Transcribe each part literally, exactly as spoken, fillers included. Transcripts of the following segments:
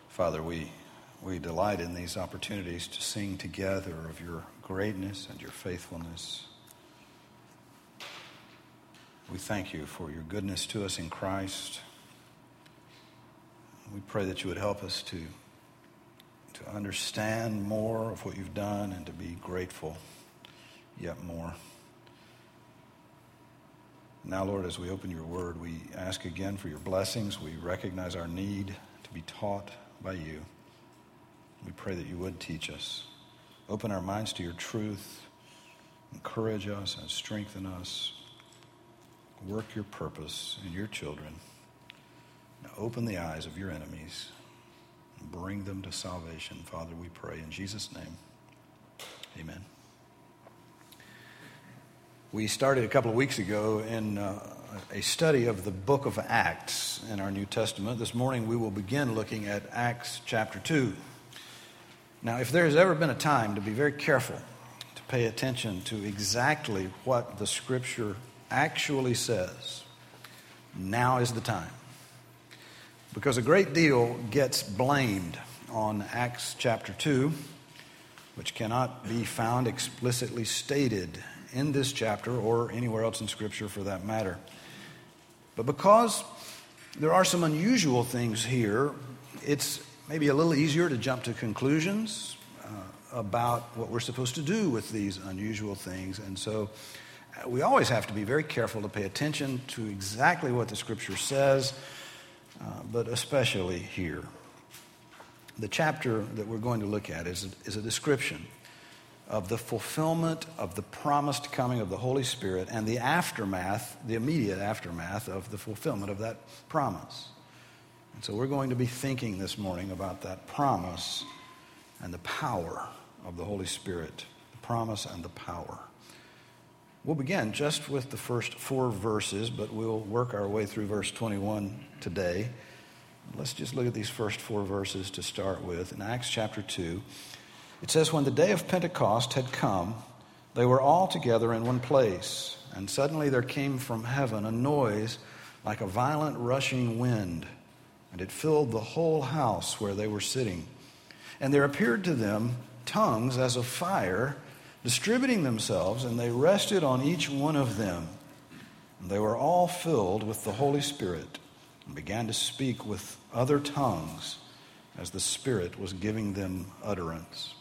Father, we we delight in these opportunities to sing together of your greatness and your faithfulness. We thank you for your goodness to us in Christ. We pray that you would help us to, to understand more of what you've done and to be grateful yet more. Now, Lord, as we open your word, we ask again for your blessings. We recognize our need to be taught by you. We pray that you would teach us. Open our minds to your truth. Encourage us and strengthen us. Work your purpose in your children. Now open the eyes of your enemies and bring them to salvation. Father, we pray in Jesus' name. Amen. We started a couple of weeks ago in uh, a study of the book of Acts in our New Testament. This morning we will begin looking at Acts chapter two. Now, if there has ever been a time to be very careful, to pay attention to exactly what the Scripture actually says, now is the time. Because a great deal gets blamed on Acts chapter two, which cannot be found explicitly stated in this chapter or anywhere else in Scripture for that matter. But because there are some unusual things here, it's maybe a little easier to jump to conclusions uh, about what we're supposed to do with these unusual things. And so uh, we always have to be very careful to pay attention to exactly what the Scripture says, uh, but especially here. The chapter that we're going to look at is a, is a description of the fulfillment of the promised coming of the Holy Spirit and the aftermath, the immediate aftermath of the fulfillment of that promise. And so we're going to be thinking this morning about that promise and the power of the Holy Spirit, the promise and the power. We'll begin just with the first four verses, but we'll work our way through verse twenty-one today. Let's just look at these first four verses to start with. In Acts chapter two, it says, "When the day of Pentecost had come, they were all together in one place, and suddenly there came from heaven a noise like a violent rushing wind, and it filled the whole house where they were sitting. And there appeared to them tongues as of fire, distributing themselves, and they rested on each one of them. And they were all filled with the Holy Spirit, and began to speak with other tongues as the Spirit was giving them utterance."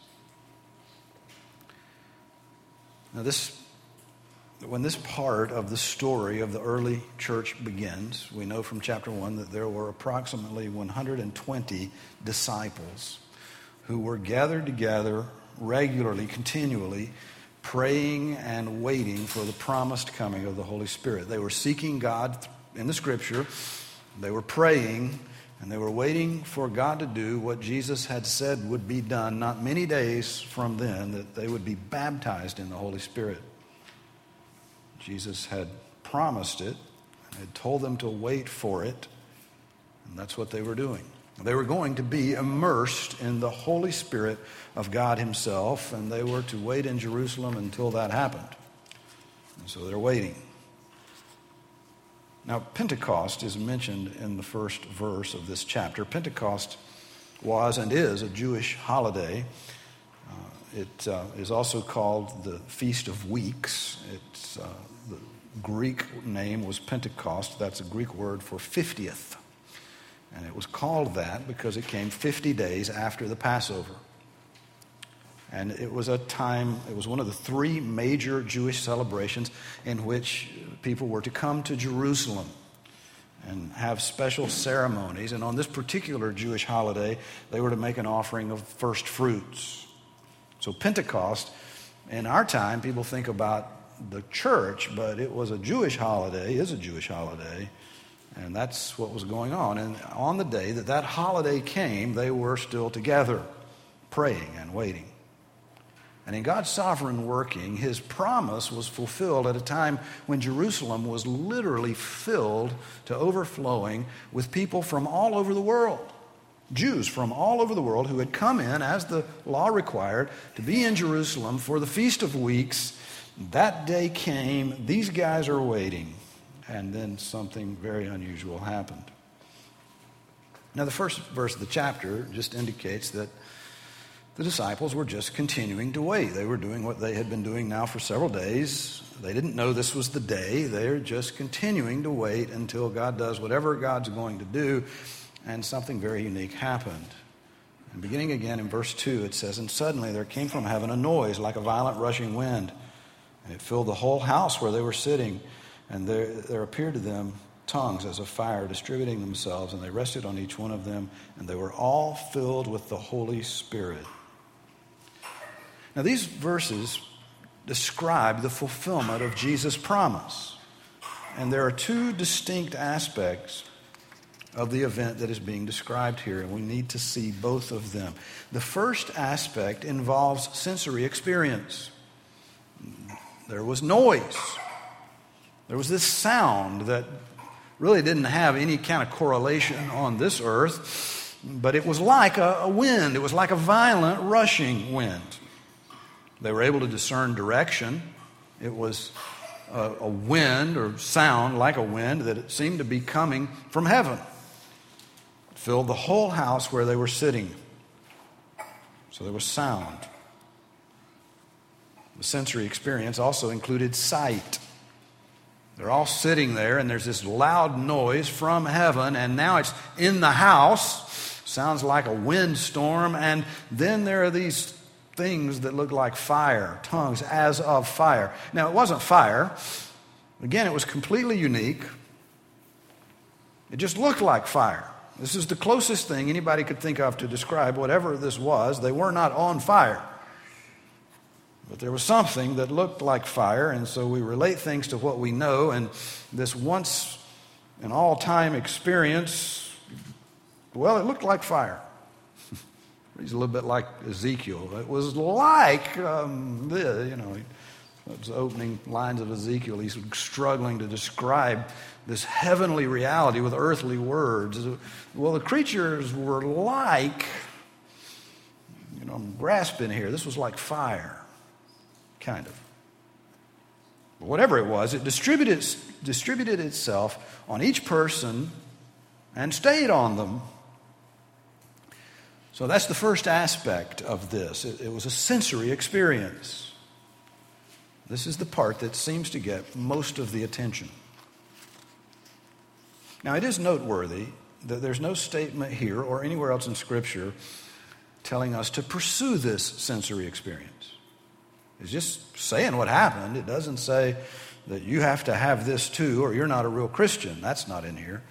Now this, when this part of the story of the early church begins, we know from chapter one that there were approximately one hundred twenty disciples who were gathered together regularly, continually, praying and waiting for the promised coming of the Holy Spirit. They were seeking God in the Scripture, they were praying, and they were waiting for God to do what Jesus had said would be done not many days from then, that they would be baptized in the Holy Spirit. Jesus had promised it, and had told them to wait for it, and that's what they were doing. They were going to be immersed in the Holy Spirit of God Himself, and they were to wait in Jerusalem until that happened. And so they're waiting. Now, Pentecost is mentioned in the first verse of this chapter. Pentecost was and is a Jewish holiday. Uh, it uh, is also called the Feast of Weeks. It's, uh, the Greek name was Pentecost. That's a Greek word for fiftieth. And it was called that because it came fifty days after the Passover. And it was a time, it was one of the three major Jewish celebrations in which people were to come to Jerusalem and have special ceremonies. And on this particular Jewish holiday, they were to make an offering of first fruits. So Pentecost, in our time, people think about the church, but it was a Jewish holiday, is a Jewish holiday, and that's what was going on. And on the day that that holiday came, they were still together, praying and waiting. And in God's sovereign working, His promise was fulfilled at a time when Jerusalem was literally filled to overflowing with people from all over the world. Jews from all over the world who had come in, as the law required, to be in Jerusalem for the Feast of Weeks. That day came, these guys are waiting, and then something very unusual happened. Now, the first verse of the chapter just indicates that the disciples were just continuing to wait. They were doing what they had been doing now for several days. They didn't know this was the day. They're just continuing to wait until God does whatever God's going to do, and something very unique happened. And beginning again in verse two, it says, "And suddenly there came from heaven a noise like a violent rushing wind, and it filled the whole house where they were sitting. And there, there appeared to them tongues as of fire distributing themselves, and they rested on each one of them, and they were all filled with the Holy Spirit." Now, these verses describe the fulfillment of Jesus' promise. And there are two distinct aspects of the event that is being described here, and we need to see both of them. The first aspect involves sensory experience. There was noise. There was this sound that really didn't have any kind of correlation on this earth, but it was like a, a wind. It was like a violent rushing wind. They were able to discern direction. It was a, a wind or sound like a wind that it seemed to be coming from heaven. It filled the whole house where they were sitting. So there was sound. The sensory experience also included sight. They're all sitting there, and there's this loud noise from heaven, and now it's in the house. Sounds like a windstorm, and then there are these things that look like fire, tongues as of fire. Now, it wasn't fire. Again, it was completely unique. It just looked like fire. This is the closest thing anybody could think of to describe whatever this was. They were not on fire. But there was something that looked like fire, and so we relate things to what we know, and this once and all-time experience, well, it looked like fire. He's a little bit like Ezekiel. It was like, um, the, you know, those opening lines of Ezekiel. He's struggling to describe this heavenly reality with earthly words. Well, the creatures were like, you know, I'm grasping here. This was like fire, kind of. But whatever it was, it distributed, distributed itself on each person and stayed on them. So that's the first aspect of this. It, it was a sensory experience. This is the part that seems to get most of the attention. Now, it is noteworthy that there's no statement here or anywhere else in Scripture telling us to pursue this sensory experience. It's just saying what happened. It doesn't say that you have to have this too or you're not a real Christian. That's not in here.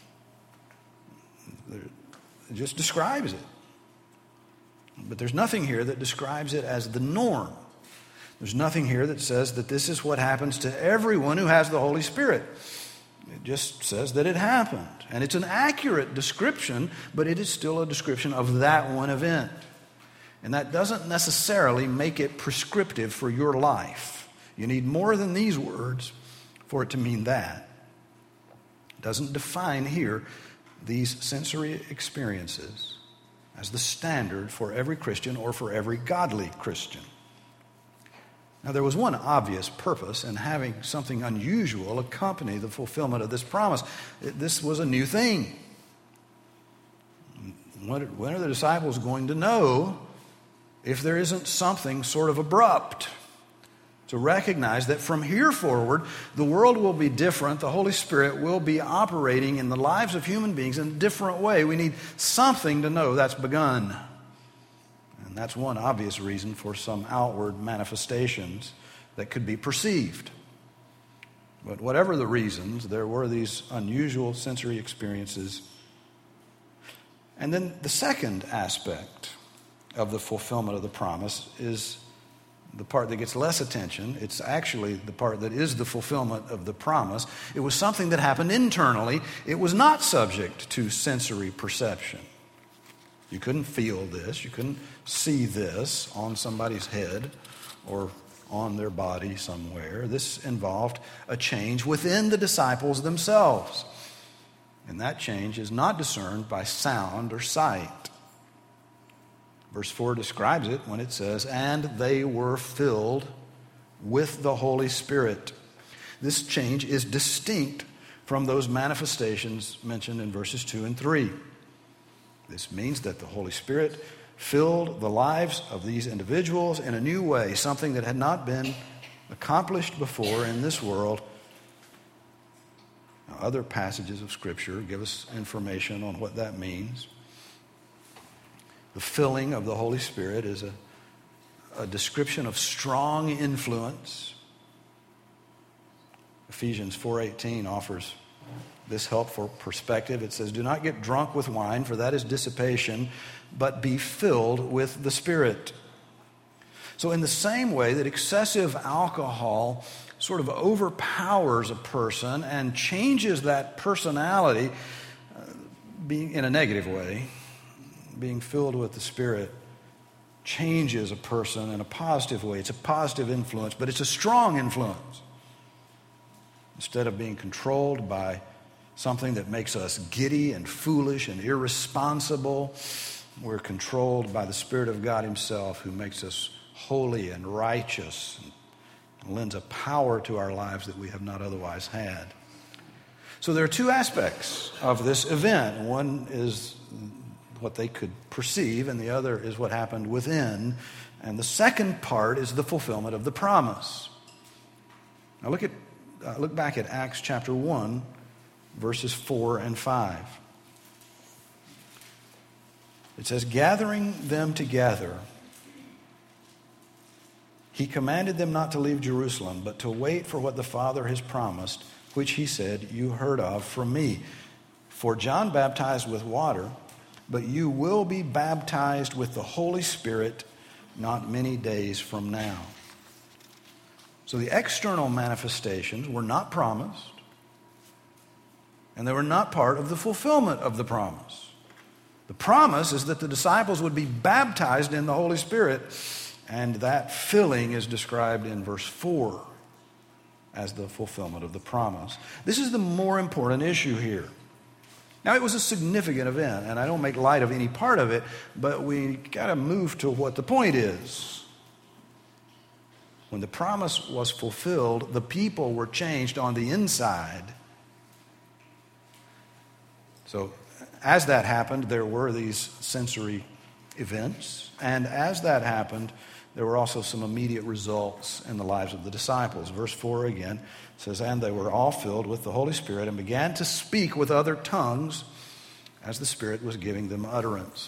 It just describes it. But there's nothing here that describes it as the norm. There's nothing here that says that this is what happens to everyone who has the Holy Spirit. It just says that it happened. And it's an accurate description, but it is still a description of that one event. And that doesn't necessarily make it prescriptive for your life. You need more than these words for it to mean that. It doesn't define here these sensory experiences as the standard for every Christian or for every godly Christian. Now, there was one obvious purpose in having something unusual accompany the fulfillment of this promise. This was a new thing. When are the disciples going to know if there isn't something sort of abrupt? To recognize that from here forward, the world will be different. The Holy Spirit will be operating in the lives of human beings in a different way. We need something to know that's begun. And that's one obvious reason for some outward manifestations that could be perceived. But whatever the reasons, there were these unusual sensory experiences. And then the second aspect of the fulfillment of the promise is the part that gets less attention. It's actually the part that is the fulfillment of the promise. It was something that happened internally. It was not subject to sensory perception. You couldn't feel this. You couldn't see this on somebody's head or on their body somewhere. This involved a change within the disciples themselves. And that change is not discerned by sound or sight. Verse four describes it when it says, "And they were filled with the Holy Spirit." This change is distinct from those manifestations mentioned in verses two and three. This means that the Holy Spirit filled the lives of these individuals in a new way, something that had not been accomplished before in this world. Now, other passages of Scripture give us information on what that means. The filling of the Holy Spirit is a, a description of strong influence. Ephesians four eighteen offers this helpful perspective. It says, "Do not get drunk with wine, for that is dissipation, but be filled with the Spirit." So in the same way that excessive alcohol sort of overpowers a person and changes that personality, uh, being in a negative way, being filled with the Spirit changes a person in a positive way. It's a positive influence, but it's a strong influence. Instead of being controlled by something that makes us giddy and foolish and irresponsible, we're controlled by the Spirit of God Himself, who makes us holy and righteous and lends a power to our lives that we have not otherwise had. So there are two aspects of this event. One is what they could perceive, and the other is what happened within. And the second part is the fulfillment of the promise. Now look at uh, look back at Acts chapter one, verses four and five. It says, "Gathering them together, He commanded them not to leave Jerusalem, but to wait for what the Father has promised, which He said, 'You heard of from me. For John baptized with water, but you will be baptized with the Holy Spirit not many days from now.'" So the external manifestations were not promised, and they were not part of the fulfillment of the promise. The promise is that the disciples would be baptized in the Holy Spirit, and that filling is described in verse four as the fulfillment of the promise. This is the more important issue here. Now, it was a significant event, and I don't make light of any part of it, but we got to move to what the point is. When the promise was fulfilled, the people were changed on the inside. So, as that happened, there were these sensory events, and as that happened, there were also some immediate results in the lives of the disciples. Verse four again says, "And they were all filled with the Holy Spirit and began to speak with other tongues as the Spirit was giving them utterance."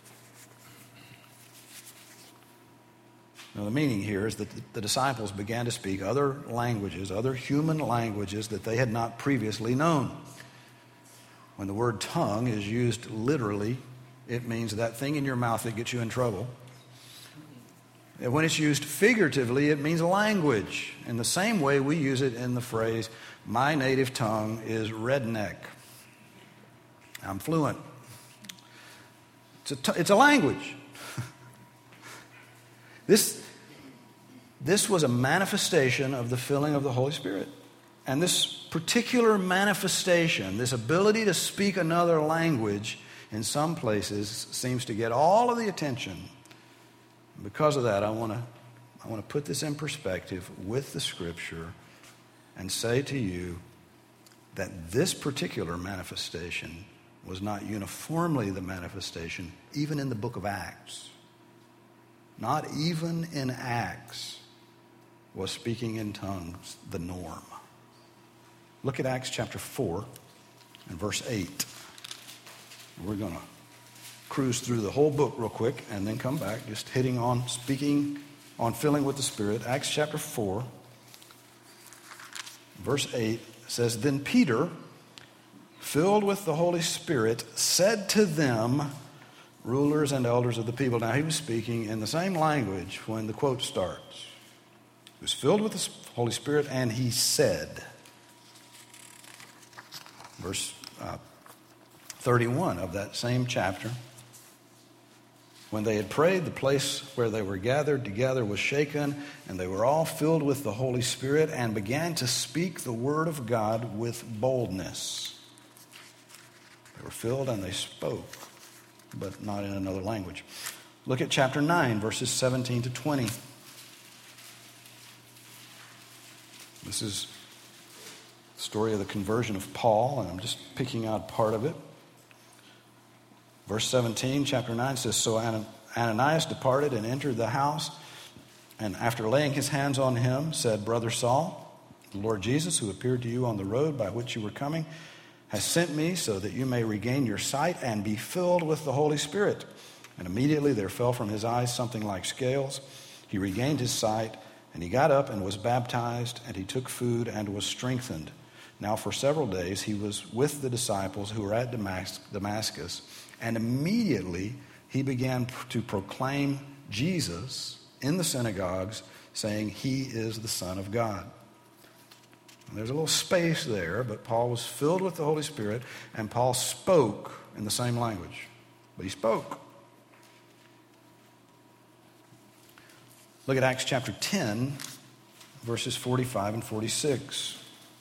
Now, the meaning here is that the disciples began to speak other languages, other human languages that they had not previously known. When the word tongue is used literally, it means that thing in your mouth that gets you in trouble. And when it's used figuratively, it means language. In the same way, we use it in the phrase, "My native tongue is redneck." I'm fluent. It's a, t- it's a language. This, this was a manifestation of the filling of the Holy Spirit. And this particular manifestation, this ability to speak another language, in some places seems to get all of the attention. Because of that, I want to I want to put this in perspective with the Scripture and say to you that this particular manifestation was not uniformly the manifestation, even in the book of Acts. Not even in Acts was speaking in tongues the norm. Look at Acts chapter four and verse eight. We're going to cruise through the whole book real quick and then come back, just hitting on speaking, on filling with the Spirit. Acts chapter four, verse eight says, "Then Peter, filled with the Holy Spirit, said to them," rulers and elders of the people. Now, he was speaking in the same language when the quote starts. He was filled with the Holy Spirit, and he said. Verse uh, thirty-one of that same chapter. "When they had prayed, the place where they were gathered together was shaken, and they were all filled with the Holy Spirit and began to speak the word of God with boldness." They were filled and they spoke, but not in another language. Look at chapter nine, verses seventeen to twenty. This is the story of the conversion of Paul, and I'm just picking out part of it. Verse seventeen, chapter nine says, So Ananias departed and entered the house, and after laying his hands on him, said, Brother Saul, the Lord Jesus, who appeared to you on the road by which you were coming, has sent me so that you may regain your sight and be filled with the Holy Spirit. And immediately there fell from his eyes something like scales. He regained his sight, and he got up and was baptized, and he took food and was strengthened. Now for several days he was with the disciples who were at Damascus, and immediately he began to proclaim Jesus in the synagogues, saying, He is the Son of God. And there's a little space there, but Paul was filled with the Holy Spirit, and Paul spoke in the same language. But he spoke. Look at Acts chapter ten, verses forty-five and forty-six.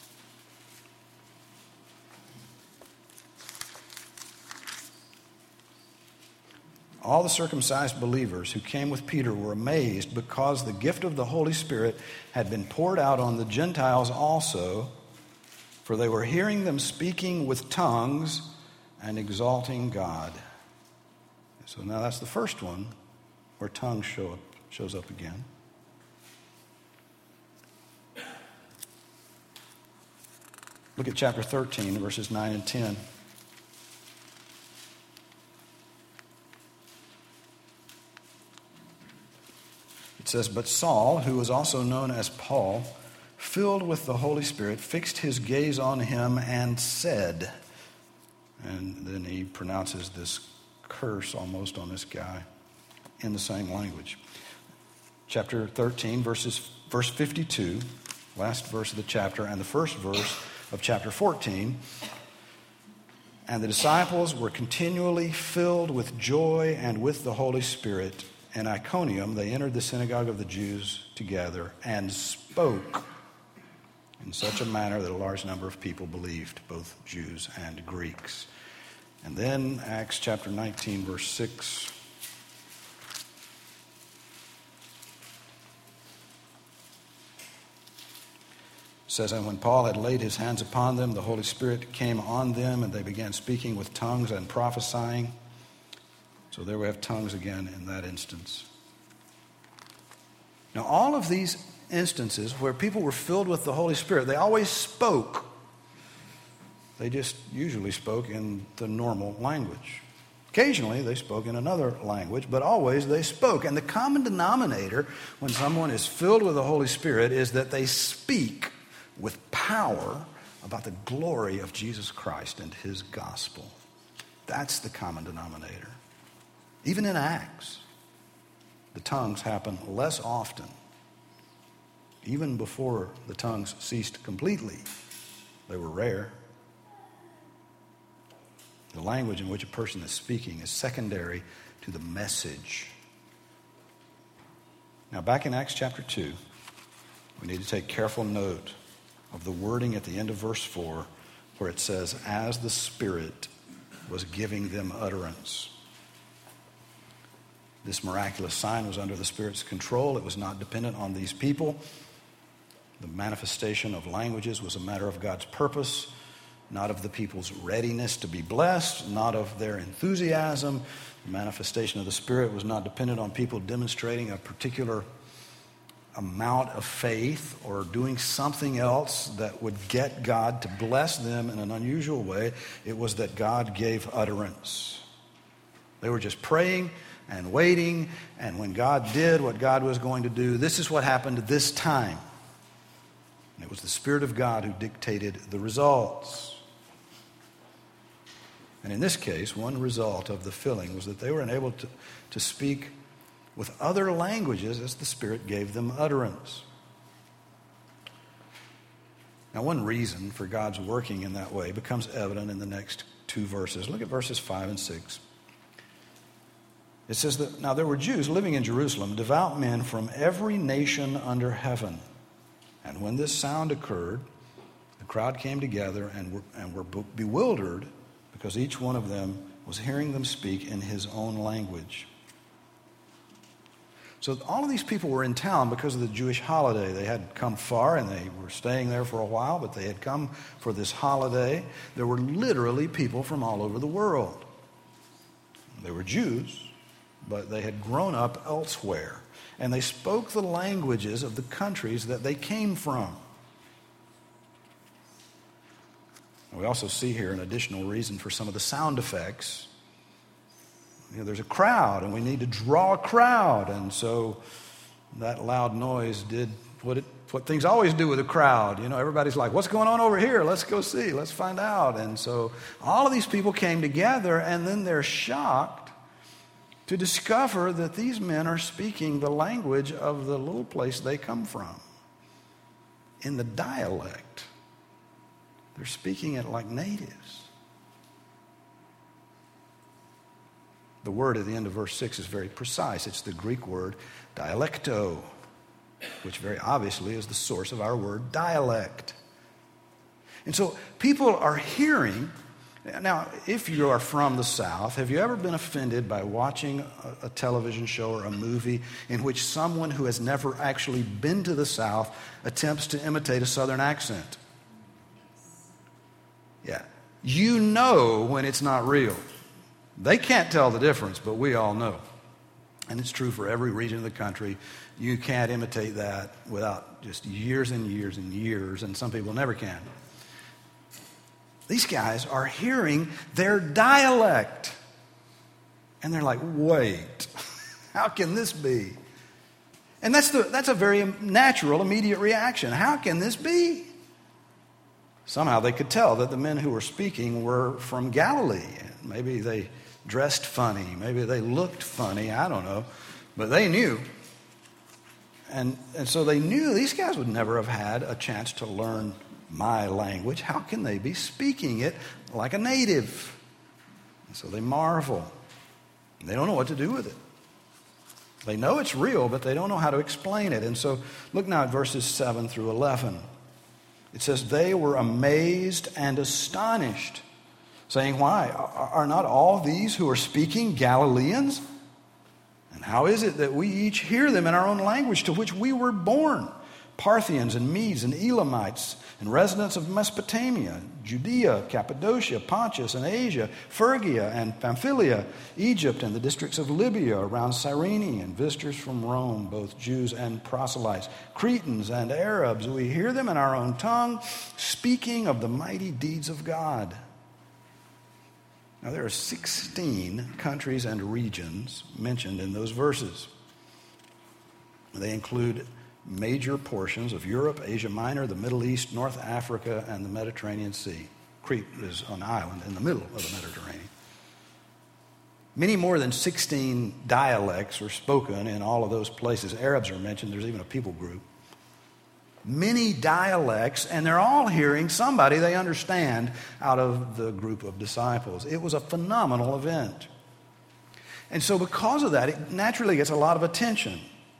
All the circumcised believers who came with Peter were amazed because the gift of the Holy Spirit had been poured out on the Gentiles also, for they were hearing them speaking with tongues and exalting God. So now that's the first one where tongues show up, shows up again. Look at chapter thirteen, verses nine and ten. It says, But Saul, who was also known as Paul, filled with the Holy Spirit, fixed his gaze on him and said, and then he pronounces this curse almost on this guy in the same language. Chapter thirteen, verses, verse fifty-two, last verse of the chapter, and the first verse of chapter fourteen. And the disciples were continually filled with joy and with the Holy Spirit. In Iconium, they entered the synagogue of the Jews together and spoke in such a manner that a large number of people believed, both Jews and Greeks. And then Acts chapter nineteen, verse six. Says, And when Paul had laid his hands upon them, the Holy Spirit came on them, and they began speaking with tongues and prophesying. So there we have tongues again in that instance. Now, all of these instances where people were filled with the Holy Spirit, they always spoke. They just usually spoke in the normal language. Occasionally, they spoke in another language, but always they spoke. And the common denominator when someone is filled with the Holy Spirit is that they speak with power about the glory of Jesus Christ and his gospel. That's the common denominator. Even in Acts, the tongues happen less often. Even before the tongues ceased completely, they were rare. The language in which a person is speaking is secondary to the message. Now, back in Acts chapter two, we need to take careful note of the wording at the end of verse four, where it says, As the Spirit was giving them utterance. This miraculous sign was under the Spirit's control. It was not dependent on these people. The manifestation of languages was a matter of God's purpose, not of the people's readiness to be blessed, not of their enthusiasm. The manifestation of the Spirit was not dependent on people demonstrating a particular amount of faith or doing something else that would get God to bless them in an unusual way. It was that God gave utterance. They were just praying and waiting, and when God did what God was going to do, this is what happened this time. And it was the Spirit of God who dictated the results. And in this case, one result of the filling was that they were enabled to, to speak with other languages as the Spirit gave them utterance. Now, one reason for God's working in that way becomes evident in the next two verses. Look at verses five and six. It says that, Now there were Jews living in Jerusalem, devout men from every nation under heaven. And when this sound occurred, the crowd came together and were, and were bewildered because each one of them was hearing them speak in his own language. So all of these people were in town because of the Jewish holiday. They had come far and they were staying there for a while, but they had come for this holiday. There were literally people from all over the world. They were Jews, but they had grown up elsewhere. And they spoke the languages of the countries that they came from. We also see here an additional reason for some of the sound effects. You know, there's a crowd, and we need to draw a crowd. And so that loud noise did what it what things always do with a crowd. You know, everybody's like, what's going on over here? Let's go see. Let's find out. And so all of these people came together, and then they're shocked to discover that these men are speaking the language of the little place they come from. In the dialect. They're speaking it like natives. The word at the end of verse six is very precise. It's the Greek word dialecto, which very obviously is the source of our word dialect. And so people are hearing. Now, if you are from the South, have you ever been offended by watching a, a television show or a movie in which someone who has never actually been to the South attempts to imitate a Southern accent? Yeah. You know when it's not real. They can't tell the difference, but we all know. And it's true for every region of the country. You can't imitate that without just years and years and years, and some people never can. These guys are hearing their dialect. And they're like, wait, how can this be? And that's the that's a very natural, immediate reaction. How can this be? Somehow they could tell that the men who were speaking were from Galilee. Maybe they dressed funny. Maybe they looked funny. I don't know. But they knew. And, and so they knew these guys would never have had a chance to learn my language. How can they be speaking it like a native? And so they marvel. They don't know what to do with it. They know it's real, but they don't know how to explain it. And so look now at verses seven through eleven. It says, they were amazed and astonished, saying, why? Are not all these who are speaking Galileans? And how is it that we each hear them in our own language to which we were born? Parthians and Medes and Elamites and residents of Mesopotamia, Judea, Cappadocia, Pontus and Asia, Phrygia and Pamphylia, Egypt and the districts of Libya around Cyrene, and visitors from Rome, both Jews and proselytes, Cretans and Arabs. We hear them in our own tongue, speaking of the mighty deeds of God. Now there are sixteen countries and regions mentioned in those verses. They include major portions of Europe, Asia Minor, the Middle East, North Africa, and the Mediterranean Sea. Crete is an island in the middle of the Mediterranean. Many more than sixteen dialects are spoken in all of those places. Arabs are mentioned. There's even a people group. Many dialects, and they're all hearing somebody they understand out of the group of disciples. It was a phenomenal event. And so because of that, it naturally gets a lot of attention.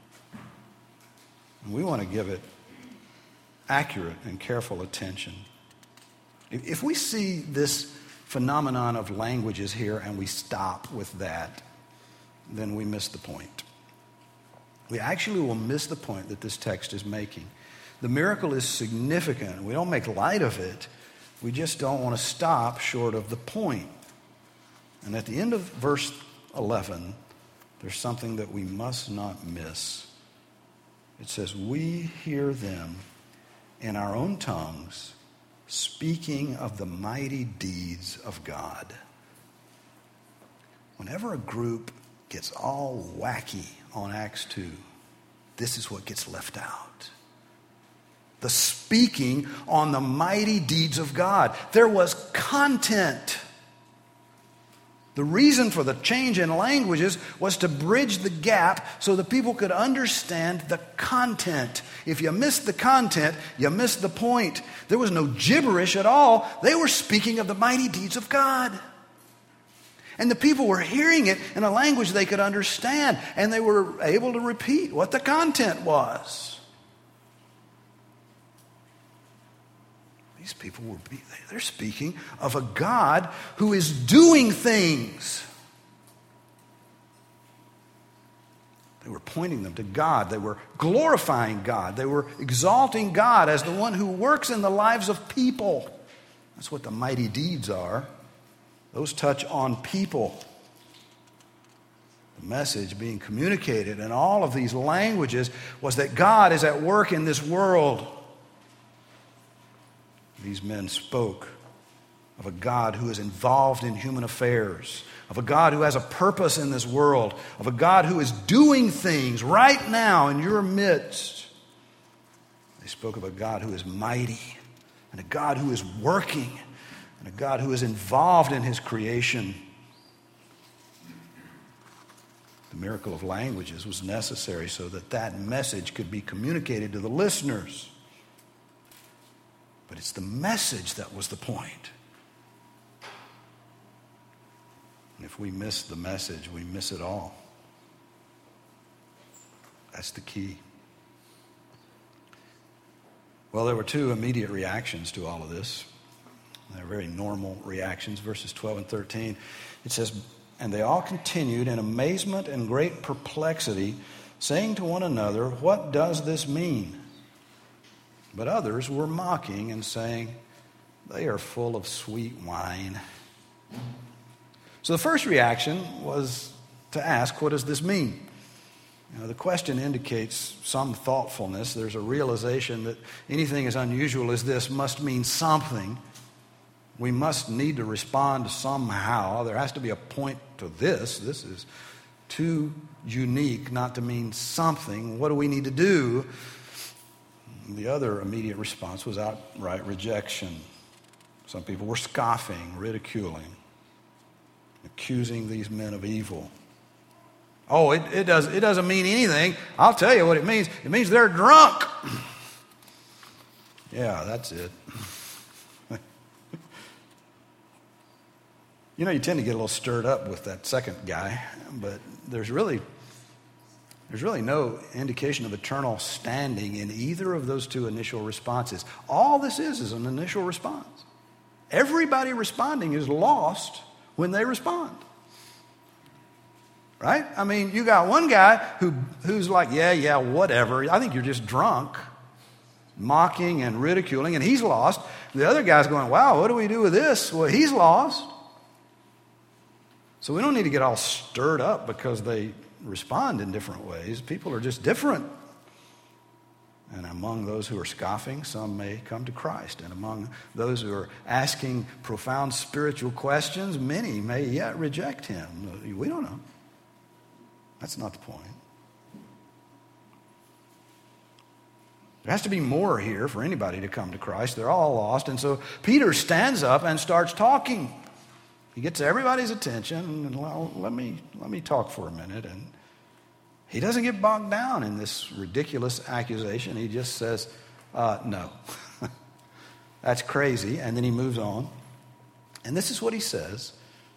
We want to give it accurate and careful attention. If we see this phenomenon of languages here and we stop with that, then we miss the point. We actually will miss the point that this text is making. The miracle is significant. We don't make light of it. We just don't want to stop short of the point. And at the end of verse eleven, there's something that we must not miss. It says, we hear them in our own tongues speaking of the mighty deeds of God. Whenever a group gets all wacky on Acts two, this is what gets left out. The speaking on the mighty deeds of God. There was content. The reason for the change in languages was to bridge the gap so that people could understand the content. If you missed the content, you missed the point. There was no gibberish at all. They were speaking of the mighty deeds of God. And the people were hearing it in a language they could understand, and they were able to repeat what the content was. These people were, they're speaking of a God who is doing things. They were pointing them to God. They were glorifying God. They were exalting God as the one who works in the lives of people. That's what the mighty deeds are. Those touch on people. message being communicated in all of these languages was that God is at work in this world. These men spoke of a God who is involved in human affairs, of a God who has a purpose in this world, of a God who is doing things right now in your midst. They spoke of a God who is mighty, and a God who is working, and a God who is involved in his creation. The miracle of languages was necessary so that that message could be communicated to the listeners. But it's the message that was the point. And if we miss the message, we miss it all. That's the key. Well, there were two immediate reactions to all of this. They're very normal reactions. Verses twelve and thirteen, it says, "And they all continued in amazement and great perplexity, saying to one another, 'What does this mean?' But others were mocking and saying, 'They are full of sweet wine.'" So the first reaction was to ask, what does this mean? You know, the question indicates some thoughtfulness. There's a realization that anything as unusual as this must mean something. We must need to respond somehow. There has to be a point to this. This is too unique not to mean something. What do we need to do? The other immediate response was outright rejection. Some people were scoffing, ridiculing, accusing these men of evil. Oh, it, it, does, it doesn't mean anything. I'll tell you what it means. It means they're drunk. Yeah, that's it. You know, you tend to get a little stirred up with that second guy, but there's really, there's really no indication of eternal standing in either of those two initial responses. All this is is an initial response. Everybody responding is lost when they respond. Right? I mean, you got one guy who who's like, yeah, yeah, whatever. I think you're just drunk, mocking and ridiculing, and he's lost. The other guy's going, wow, what do we do with this? Well, he's lost. So we don't need to get all stirred up because they respond in different ways. People are just different. And among those who are scoffing, some may come to Christ. And among those who are asking profound spiritual questions, many may yet reject him. We don't know. That's not the point. There has to be more here for anybody to come to Christ. They're all lost. And so Peter stands up and starts talking. He gets everybody's attention. And well, let me, let me talk for a minute. And he doesn't get bogged down in this ridiculous accusation. He just says, uh, no. That's crazy. And then he moves on. And this is what he says.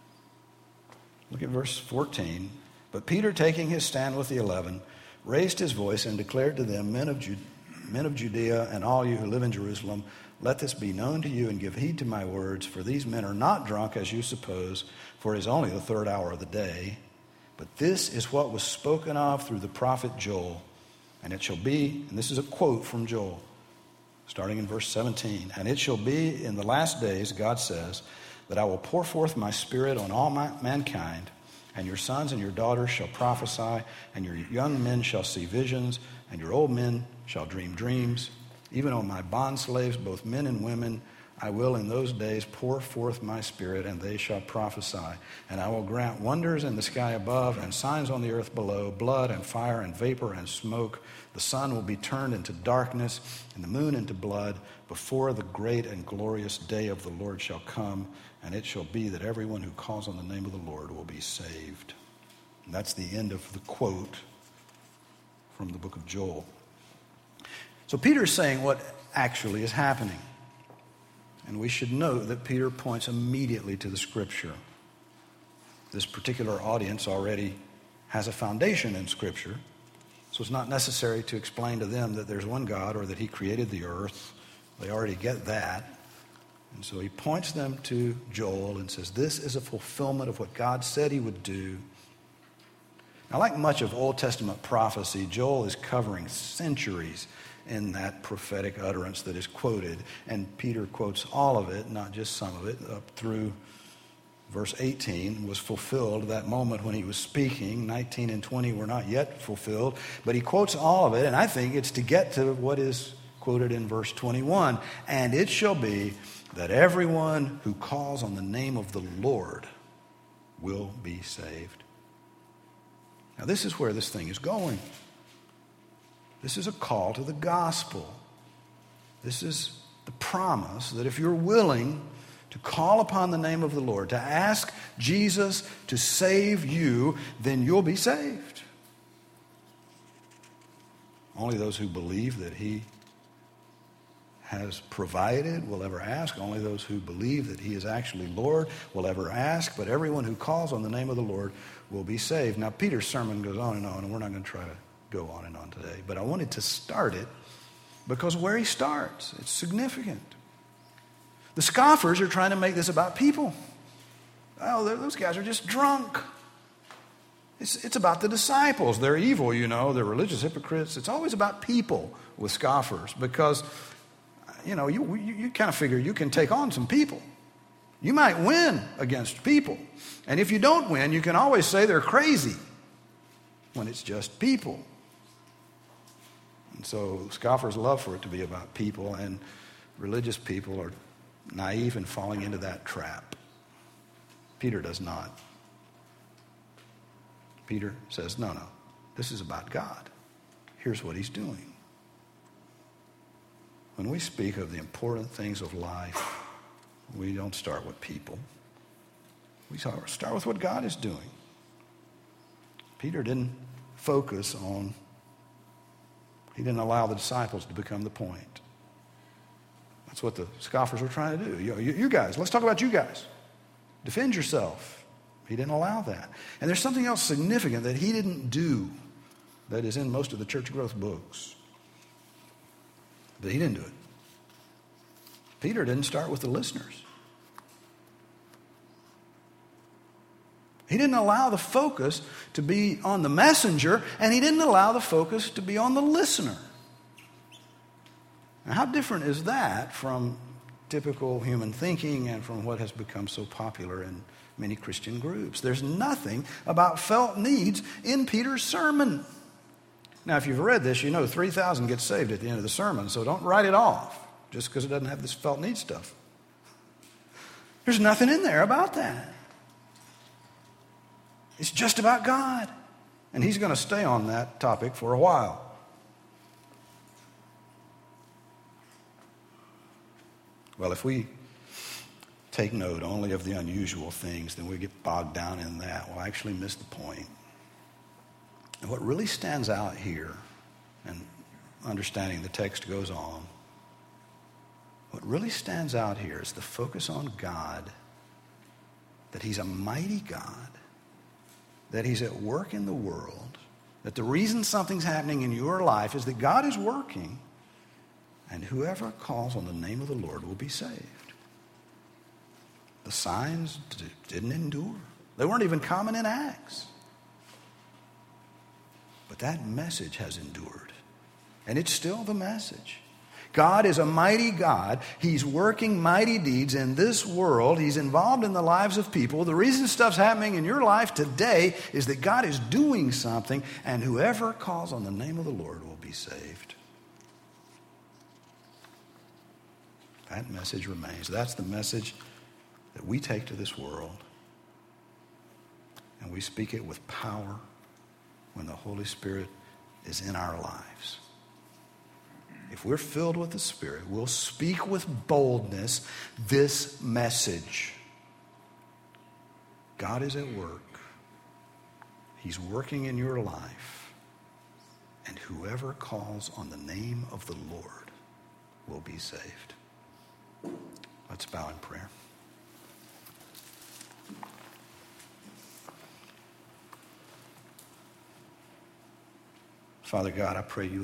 Look at verse fourteen. But Peter, taking his stand with the eleven, raised his voice and declared to them, Men of, Ju- men of Judea and all you who live in Jerusalem, let this be known to you and give heed to my words, for these men are not drunk as you suppose, for it is only the third hour of the day. But this is what was spoken of through the prophet Joel. And it shall be, and this is a quote from Joel, starting in verse seventeen, and it shall be in the last days, God says, that I will pour forth my spirit on all my, mankind, and your sons and your daughters shall prophesy, and your young men shall see visions, and your old men shall dream dreams. Even on my bondslaves, both men and women, I will in those days pour forth my spirit, and they shall prophesy. And I will grant wonders in the sky above, and signs on the earth below, blood and fire and vapor and smoke. The sun will be turned into darkness, and the moon into blood, before the great and glorious day of the Lord shall come. And it shall be that everyone who calls on the name of the Lord will be saved. And that's the end of the quote from the book of Joel. So Peter's saying what actually is happening. And we should note that Peter points immediately to the Scripture. This particular audience already has a foundation in Scripture, so it's not necessary to explain to them that there's one God or that he created the earth. They already get that. And so he points them to Joel and says, this is a fulfillment of what God said he would do. Now, like much of Old Testament prophecy, Joel is covering centuries in that prophetic utterance that is quoted. And Peter quotes all of it, not just some of it, up through verse eighteen was fulfilled, that moment when he was speaking. nineteen and twenty were not yet fulfilled, but he quotes all of it, and I think it's to get to what is quoted in verse twenty-one. And it shall be that everyone who calls on the name of the Lord will be saved. Now this is where this thing is going. This is a call to the gospel. This is the promise that if you're willing to call upon the name of the Lord, to ask Jesus to save you, then you'll be saved. Only those who believe that he has provided will ever ask. Only those who believe that he is actually Lord will ever ask. But everyone who calls on the name of the Lord will be saved. Now, Peter's sermon goes on and on, and we're not going to try to go on and on today. But I wanted to start it because where he starts, it's significant. The scoffers are trying to make this about people. Oh, those guys are just drunk. It's, it's about the disciples. They're evil, you know. They're religious hypocrites. It's always about people with scoffers because, you know, you, you, you kind of figure you can take on some people. You might win against people. And if you don't win, you can always say they're crazy when it's just people. And so scoffers love for it to be about people, and religious people are naive and falling into that trap. Peter does not. Peter says, no, no, this is about God. Here's what he's doing. When we speak of the important things of life, we don't start with people. We start with what God is doing. Peter didn't focus on, he didn't allow the disciples to become the point. That's what the scoffers were trying to do. You, you, you guys, let's talk about you guys. Defend yourself. He didn't allow that. And there's something else significant that he didn't do that is in most of the church growth books. But he didn't do it. Peter didn't start with the listeners. He didn't allow the focus to be on the messenger, and he didn't allow the focus to be on the listener. Now, how different is that from typical human thinking and from what has become so popular in many Christian groups? There's nothing about felt needs in Peter's sermon. Now, if you've read this, you know three thousand get saved at the end of the sermon, so don't write it off just because it doesn't have this felt need stuff. There's nothing in there about that. It's just about God. And he's going to stay on that topic for a while. Well, if we take note only of the unusual things, then we get bogged down in that. We'll actually miss the point. And what really stands out here, and understanding the text goes on, what really stands out here is the focus on God, that he's a mighty God, that he's at work in the world, that the reason something's happening in your life is that God is working, and whoever calls on the name of the Lord will be saved. The signs d- didn't endure. They weren't even common in Acts. But that message has endured. And it's still the message. God is a mighty God. He's working mighty deeds in this world. He's involved in the lives of people. The reason stuff's happening in your life today is that God is doing something, and whoever calls on the name of the Lord will be saved. That message remains. That's the message that we take to this world. And we speak it with power when the Holy Spirit is in our lives. If we're filled with the Spirit, we'll speak with boldness this message. God is at work. He's working in your life. And whoever calls on the name of the Lord will be saved. Let's bow in prayer. Father God, I pray you